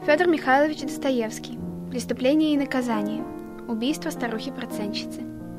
Федор Михайлович Достоевский. Преступление и наказание. Убийство старухи-процентщицы.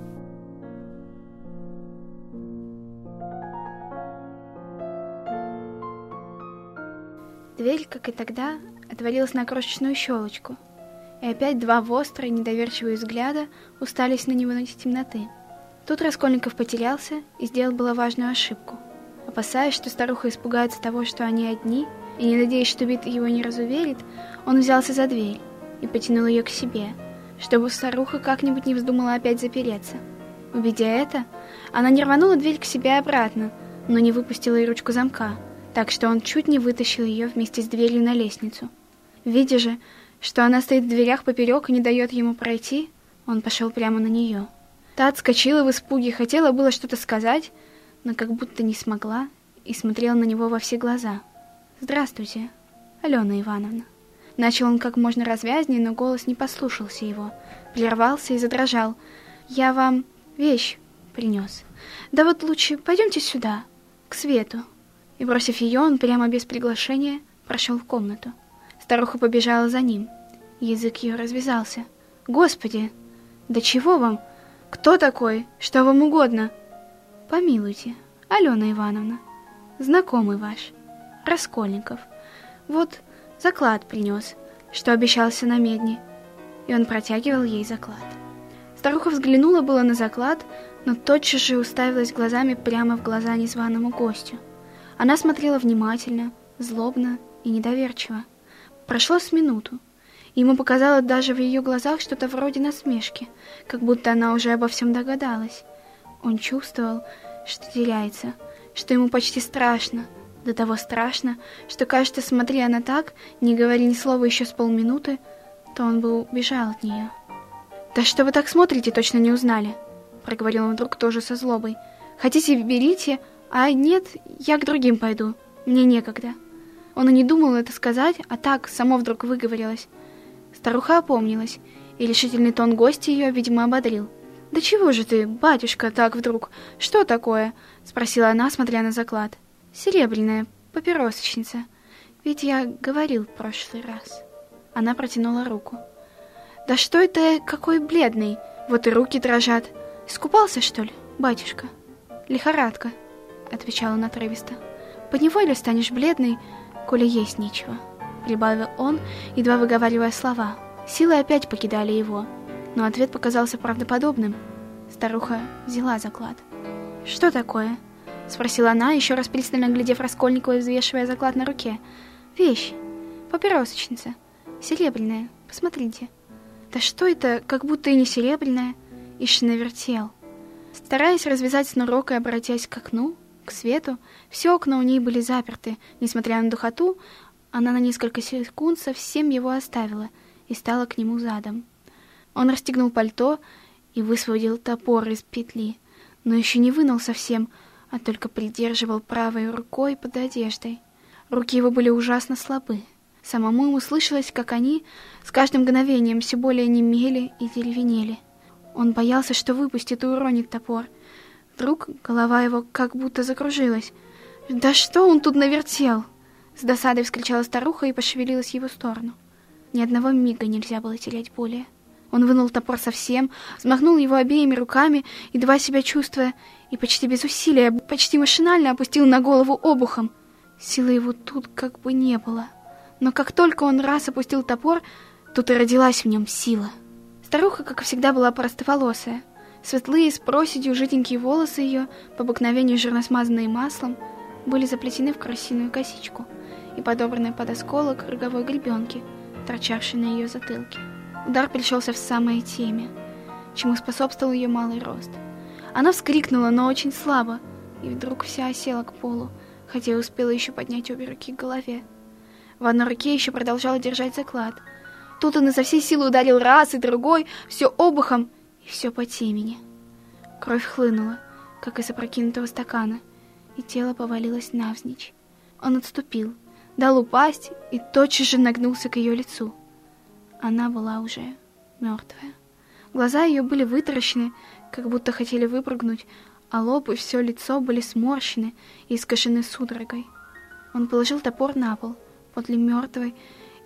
Дверь, как и тогда, отворилась на крошечную щелочку, и опять два острые, недоверчивые взгляда устались на него из темноты. Тут Раскольников потерялся и сделал было важную ошибку. Опасаясь, что старуха испугается того, что они одни, и не надеясь, что вид его не разуверит, он взялся за дверь и потянул ее к себе, чтобы старуха как-нибудь не вздумала опять запереться. Увидя это, она не рванула дверь к себе обратно, но не выпустила и ручку замка, так что он чуть не вытащил ее вместе с дверью на лестницу. Видя же, что она стоит в дверях поперек и не дает ему пройти, он пошел прямо на нее. Та отскочила в испуге, хотела было что-то сказать, но как будто не смогла и смотрела на него во все глаза. «Здравствуйте, Алена Ивановна». Начал он как можно развязнее, но голос не послушался его, прервался и задрожал. «Я вам вещь принес. Да вот лучше пойдемте сюда, к свету». И, бросив ее, он прямо без приглашения прошел в комнату. Старуха побежала за ним. Язык ее развязался. «Господи, да чего вам? Кто такой? Что вам угодно?» «Помилуйте, Алена Ивановна, знакомый ваш, Раскольников. Вот заклад принес, что обещался на медне». И он протягивал ей заклад. Старуха взглянула было на заклад, но тотчас же уставилась глазами прямо в глаза незваному гостю. Она смотрела внимательно, злобно и недоверчиво. Прошло с минуту. Ему показалось даже в ее глазах что-то вроде насмешки, как будто она уже обо всем догадалась. Он чувствовал, что теряется, что ему почти страшно, до того страшно, что, кажется, смотря она так, не говоря ни слова еще с полминуты, то он бы убежал от нее. «Да что вы так смотрите, точно не узнали?» — проговорил он вдруг тоже со злобой. «Хотите, берите, а нет, я к другим пойду, мне некогда». Он и не думал это сказать, а так само вдруг выговорилось. Старуха опомнилась, и решительный тон гостя ее, видимо, ободрил. «Да чего же ты, батюшка, так вдруг? Что такое?» — спросила она, смотря на заклад. «Серебряная папиросочница. Ведь я говорил в прошлый раз». Она протянула руку. «Да что это какой бледный? Вот и руки дрожат. Искупался, что ли, батюшка?» «Лихорадка», — отвечал он отрывисто. «Поневоле станешь бледный, коли есть нечего», — прибавил он, едва выговаривая слова. Силы опять покидали его, но ответ показался правдоподобным. Старуха взяла заклад. «Что такое?» — спросила она, еще раз пристально глядев Раскольникова и взвешивая заклад на руке. «Вещь. Папиросочница. Серебряная. Посмотрите». «Да что это, как будто и не серебряная?» Ишь навертел. Стараясь развязать снурок и обратясь к окну, к свету, все окна у ней были заперты. Несмотря на духоту, она на несколько секунд совсем его оставила и стала к нему задом. Он расстегнул пальто и высвободил топор из петли, но еще не вынул совсем, а только придерживал правой рукой под одеждой. Руки его были ужасно слабы. Самому ему слышалось, как они с каждым мгновением все более немели и деревенели. Он боялся, что выпустит и уронит топор. Вдруг голова его как будто закружилась. «Да что он тут навертел?» С досадой вскричала старуха и пошевелилась в его сторону. Ни одного мига нельзя было терять более. Он вынул топор совсем, взмахнул его обеими руками, едва себя чувствуя, и почти без усилия, почти машинально опустил на голову обухом. Силы его тут как бы не было. Но как только он раз опустил топор, тут и родилась в нем сила. Старуха, как и всегда, была простоволосая. Светлые, с проседью, жиденькие волосы ее, по обыкновению жирно смазанные маслом, были заплетены в красивую косичку и подобраны под осколок роговой гребенки, торчавшей на ее затылке. Удар пришелся в самое темя, чему способствовал ее малый рост. Она вскрикнула, но очень слабо, и вдруг вся осела к полу, хотя и успела еще поднять обе руки к голове. В одной руке еще продолжала держать заклад. Тут он изо всей силы ударил раз и другой, все обухом и все по темени. Кровь хлынула, как из опрокинутого стакана, и тело повалилось навзничь. Он отступил, дал упасть и тотчас же нагнулся к ее лицу. Она была уже мертвая. Глаза ее были вытаращены, как будто хотели выпрыгнуть, а лоб и все лицо были сморщены и искажены судорогой. Он положил топор на пол, подле мертвой,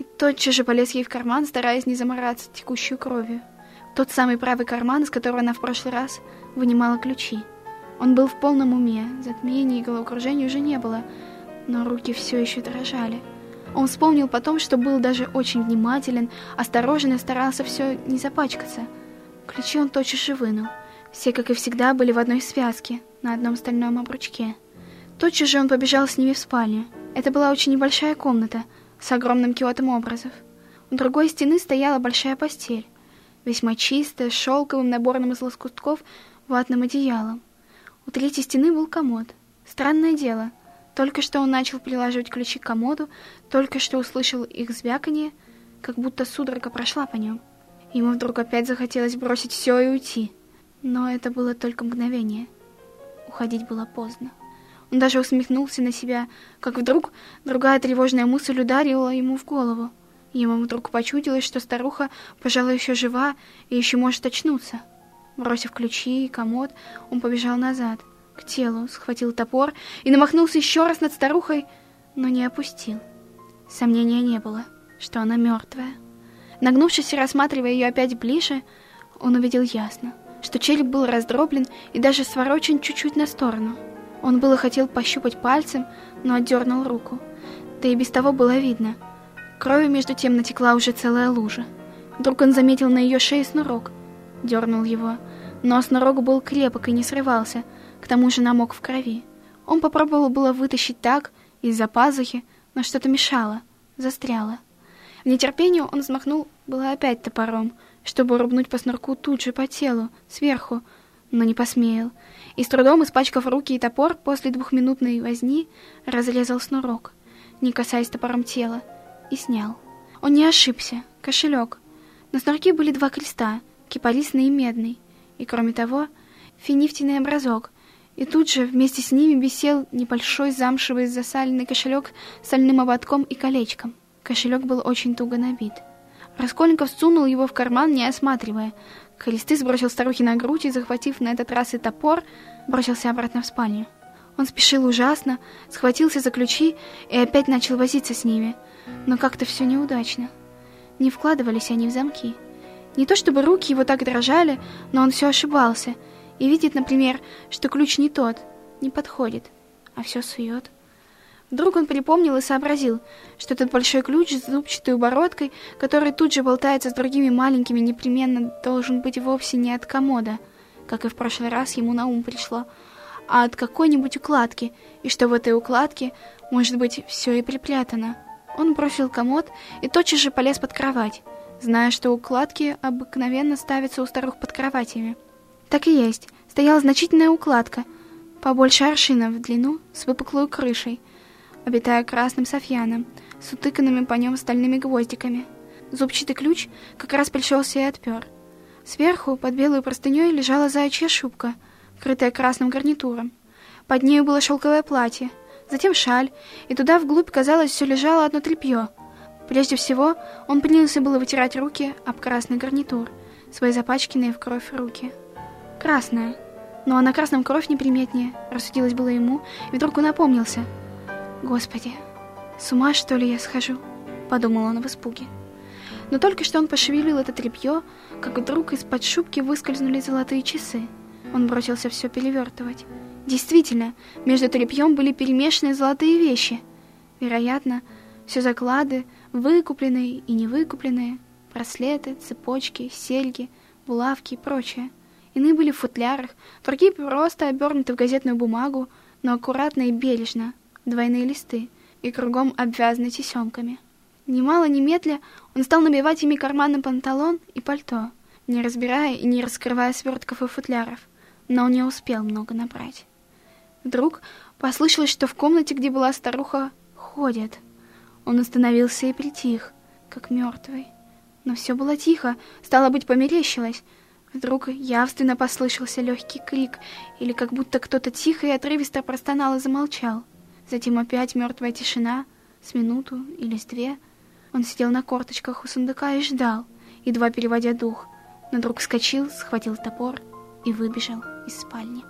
и тотчас же полез ей в карман, стараясь не замораться текущей кровью. Тот самый правый карман, из которого она в прошлый раз вынимала ключи. Он был в полном уме, затмения и головокружения уже не было, но руки все еще дрожали. Он вспомнил потом, что был даже очень внимателен, осторожен и старался все не запачкаться. Ключи он тотчас же вынул. Все, как и всегда, были в одной связке, на одном стальном обручке. Тотчас же он побежал с ними в спальню. Это была очень небольшая комната с огромным киотом образов. У другой стены стояла большая постель, весьма чистая, с шелковым наборным из лоскутков ватным одеялом. У третьей стены был комод. Странное дело, только что он начал прилаживать ключи к комоду, только что услышал их звяканье, как будто судорога прошла по нем. Ему вдруг опять захотелось бросить все и уйти. Но это было только мгновение. Уходить было поздно. Он даже усмехнулся на себя, как вдруг другая тревожная мысль ударила ему в голову. Ему вдруг почудилось, что старуха, пожалуй, еще жива и еще может очнуться. Бросив ключи и комод, он побежал назад, к телу, схватил топор и намахнулся еще раз над старухой, но не опустил. Сомнения не было, что она мертвая. Нагнувшись и рассматривая ее опять ближе, он увидел ясно, что череп был раздроблен и даже сворочен чуть-чуть на сторону. Он было хотел пощупать пальцем, но отдернул руку. Да и без того было видно. Крови между тем натекла уже целая лужа. Вдруг он заметил на ее шее снурок. Дернул его, но снурок был крепок и не срывался, к тому же намок в крови. Он попробовал было вытащить так, из-за пазухи, но что-то мешало, застряло. В нетерпении он взмахнул было опять топором, чтобы рубнуть по снурку тут же по телу, сверху, но не посмел, и с трудом, испачкав руки и топор, после 2-минутной возни разрезал снурок, не касаясь топором тела, и снял. Он не ошибся, кошелек. На снурке были 2 креста, кипарисный и медный, и, кроме того, финифтийный образок, и тут же вместе с ними висел небольшой замшевый засаленный кошелек с стальным ободком и колечком. Кошелек был очень туго набит. Раскольников сунул его в карман, не осматривая. Кресты сбросил старухе на грудь и, захватив на этот раз и топор, бросился обратно в спальню. Он спешил ужасно, схватился за ключи и опять начал возиться с ними, но как-то все неудачно. Не вкладывались они в замки. Не то чтобы руки его так дрожали, но он все ошибался и видит, например, что ключ не тот, не подходит, а все сует. Вдруг он припомнил и сообразил, что этот большой ключ с зубчатой обороткой, который тут же болтается с другими маленькими, непременно должен быть вовсе не от комода, как и в прошлый раз ему на ум пришло, а от какой-нибудь укладки, и что в этой укладке, может быть, все и припрятано. Он бросил комод и тотчас же полез под кровать, зная, что укладки обыкновенно ставятся у старух под кроватями. Так и есть, стояла значительная укладка, побольше аршина в длину, с выпуклой крышей, обитая красным софьяном, с утыканными по нем стальными гвоздиками. Зубчатый ключ как раз пришелся и отпер. Сверху, под белой простыней, лежала заячья шубка, крытая красным гарнитуром. Под нею было шелковое платье, затем шаль, и туда вглубь, казалось, все лежало одно тряпье. Прежде всего, он принялся было вытирать руки об красный гарнитур, свои запачканные в кровь руки. Красная, но на красном кровь неприметнее, рассудилось было ему, и вдруг он опомнился. «Господи, с ума, что ли, я схожу?» — подумал он в испуге. Но только что он пошевелил это тряпье, как вдруг из-под шубки выскользнули золотые часы. Он бросился все перевертывать. Действительно, между тряпьем были перемешаны золотые вещи. Вероятно, все заклады, выкупленные и невыкупленные, браслеты, цепочки, серьги, булавки и прочее. Иные были в футлярах, другие просто обернуты в газетную бумагу, но аккуратно и бережно, двойные листы, и кругом обвязаны тесемками. Немало немедля он стал набивать ими карманы панталон и пальто, не разбирая и не раскрывая свертков и футляров, но он не успел много набрать. Вдруг послышалось, что в комнате, где была старуха, ходят. Он остановился и притих, как мертвый. Но все было тихо, стало быть, померещилось. Вдруг явственно послышался легкий крик, или как будто кто-то тихо и отрывисто простонал и замолчал. Затем опять мертвая тишина, с минуту или с 2. Он сидел на корточках у сундука и ждал, едва переводя дух, но вдруг вскочил, схватил топор и выбежал из спальни.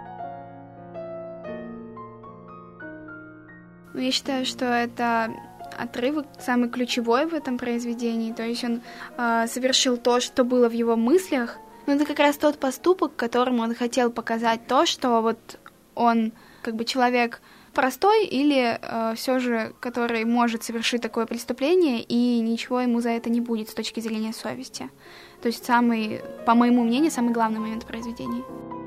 Я считаю, что это отрывок, самый ключевой в этом произведении. То есть он совершил то, что было в его мыслях. Но это как раз тот поступок, которым он хотел показать то, что вот он как бы человек простой или все же, который может совершить такое преступление, и ничего ему за это не будет с точки зрения совести. То есть самый, по моему мнению, самый главный момент произведения.